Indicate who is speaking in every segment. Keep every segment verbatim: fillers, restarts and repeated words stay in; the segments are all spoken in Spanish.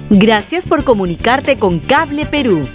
Speaker 1: Gracias por comunicarte con Cable Perú.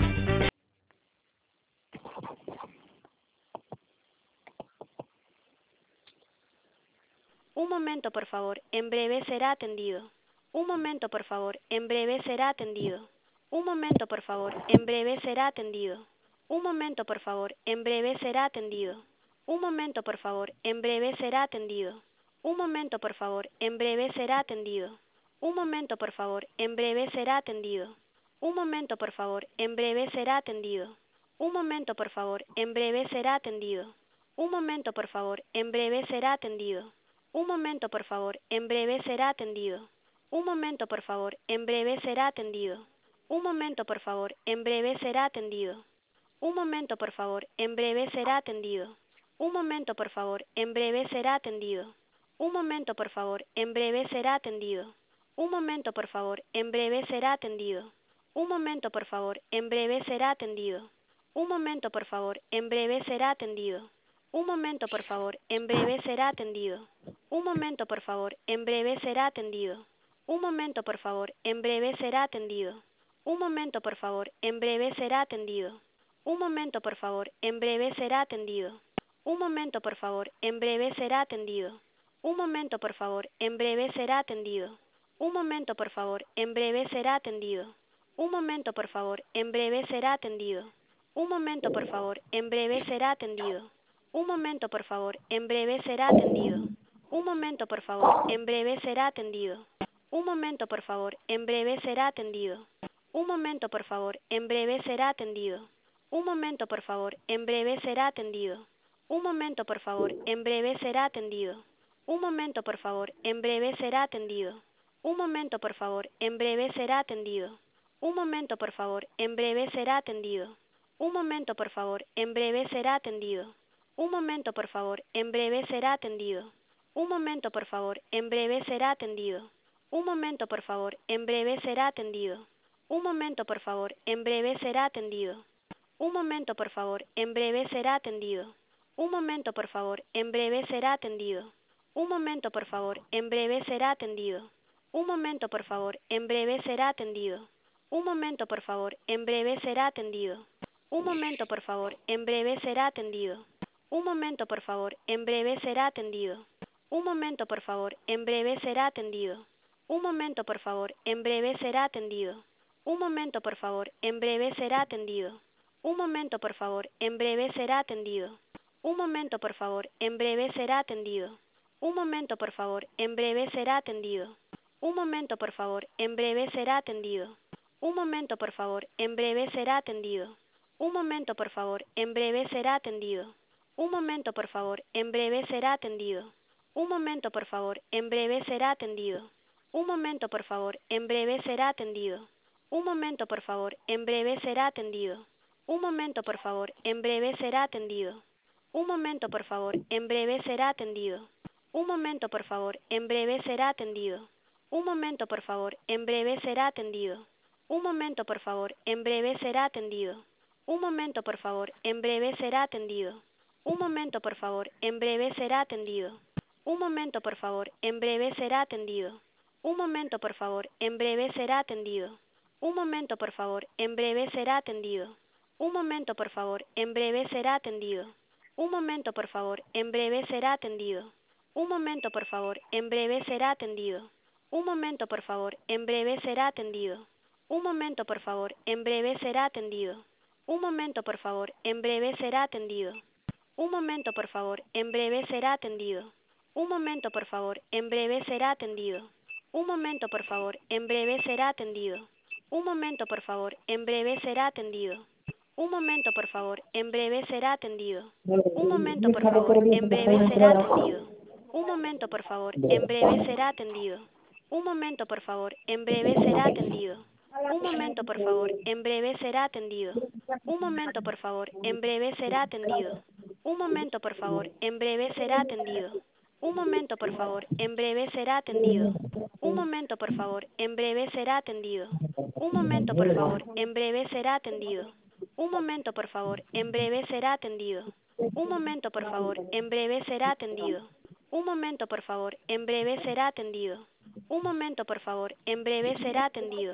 Speaker 2: Un momento, por favor. En breve será atendido. Un momento, por favor. En breve será atendido. Un momento, por favor. En breve será atendido. Un momento, por favor. En breve será atendido. Un momento, por favor. En breve será atendido. Un momento, por favor. En breve será atendido. Un momento, por favor. En breve será atendido. Un momento, por favor. En breve será atendido. Un momento, por favor. En breve será atendido. Un momento, por favor. En breve será atendido. Un momento, por favor. En breve será atendido. Un momento, por favor. En breve será atendido. Un momento, por favor. En breve será atendido. Un momento, por favor. En breve será atendido. Un momento, por favor. En breve será atendido. Un momento, por favor. En breve será atendido. Un momento, por favor. En breve será atendido. Un momento, por favor. En breve será atendido. Un momento, por favor. En breve será atendido. Un momento, por favor. En breve será atendido. Un momento, por favor. En breve será atendido. Un momento, por favor. En breve será atendido. Un momento, por favor. En breve será atendido. Un momento, por favor. En breve será atendido. Un momento, por favor. En breve será atendido. Un momento, por favor. En breve será atendido. Un momento, por favor. En breve será atendido. Un momento, por favor. En breve será atendido. Un momento, por favor. En breve será atendido. Un momento, por favor. En breve será atendido. Un momento, por favor. En breve será atendido. Un momento, por favor. En breve será atendido. Un momento, por favor. En breve será atendido. Un momento, por favor. En breve será atendido. Un momento, por favor. En breve será atendido. Un momento, por favor. En breve será atendido. Un momento, por favor. En breve será atendido. Un momento, por favor. En breve será atendido. Un momento, por favor. En breve será atendido. Un momento, por favor. En breve será atendido. Un momento, por favor. En breve será atendido. Un momento, por favor. En breve será atendido. Un momento, por favor. En breve será atendido. Un momento, por favor. En breve será atendido. Un momento, por favor. En breve será atendido. Un momento, por favor. En breve será atendido. Un momento, por favor. En breve será atendido. Un momento, por favor. En breve será atendido. Un momento, por favor. En breve será atendido. Un momento, por favor. En breve será atendido. Un momento, por favor. En breve será atendido. Un momento, por favor. En breve será atendido. Un momento, por favor. En breve será atendido. Un momento, por favor. En breve será atendido. Un momento, por favor. En breve será atendido. Un momento, por favor. En breve será atendido. Un momento, por favor. En breve será atendido. Un momento, por favor. En breve será atendido. Un momento, por favor. En breve será atendido. Un momento, por favor. En breve será atendido. Un momento, por favor. En breve será atendido. Un momento, por favor. En breve será atendido. Un momento, por favor. En breve será atendido. Un momento, por favor. En breve será atendido. Un momento, por favor. En breve será atendido. Un momento, por favor. En breve será atendido. Un momento, por favor. En breve será atendido. Un momento, por favor. En breve será atendido. Un momento, por favor. En breve será atendido. Un momento, por favor. En breve será atendido. Un momento, por favor. En breve será atendido. Un momento, por favor. En breve será atendido. Un momento, por favor. En breve será atendido. Un momento, por favor. En breve será atendido. Un momento, por favor. En breve será atendido. Un momento, por favor. En breve será atendido. Un momento, por favor. En breve será atendido. Un momento, por favor. En breve será atendido. Un momento, por favor. En breve será atendido. Un momento, por favor. En breve será atendido. Un momento, por favor. En breve será atendido. Un momento, por favor. En breve será atendido. Un momento, por favor. En breve será atendido. Un momento, por favor. En breve será atendido. Un momento, por favor. En breve será atendido. Un momento, por favor. En breve será atendido. Un momento, por favor. En breve será atendido. Un momento, por favor. En breve será atendido. Un momento, por favor. En breve será atendido. Un momento, por favor. En breve será atendido. Un momento, por favor. En breve será atendido. Un momento, por favor. En breve será atendido. Un momento, por favor. En breve será atendido. Un momento, por favor. En breve será atendido. Un momento, por favor. En breve será atendido. Un momento, por favor. En breve será atendido. Un momento, por favor. En breve será atendido.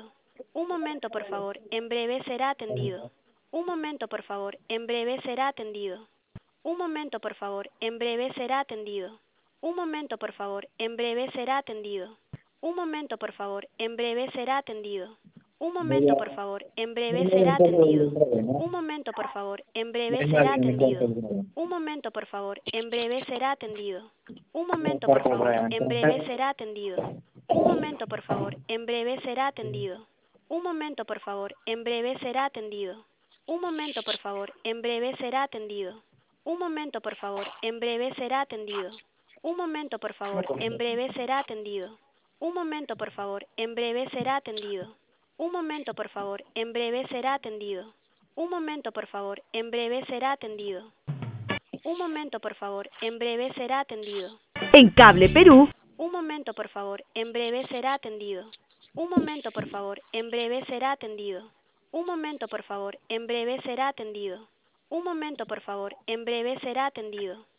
Speaker 2: Un momento, por favor, en breve será atendido. Un momento, por favor, en breve será atendido. Un momento, por favor, en breve será atendido. Un momento, por favor, en breve será atendido. Un momento, por favor, en breve será atendido. Un momento, por favor, en breve será atendido. Un momento, por favor, en breve será atendido. Un momento, por favor, en breve será atendido. Un momento, por favor, en breve será atendido. Un momento, por favor, en breve será atendido. Un momento, por favor, en breve será atendido. Un momento, por favor, en breve será atendido. Un momento, por favor, en breve será atendido. Un momento, por favor, en breve será atendido. Un momento, por favor, en breve será atendido. Un momento, por favor, en breve será atendido. Un momento, por favor, en breve será atendido. Un momento, por favor, en breve será atendido.
Speaker 1: En Cable Perú,
Speaker 2: Un momento, por favor, en breve será atendido. Un momento, por favor, en breve será atendido. Un momento, por favor, en breve será atendido. Un momento, por favor, en breve será atendido.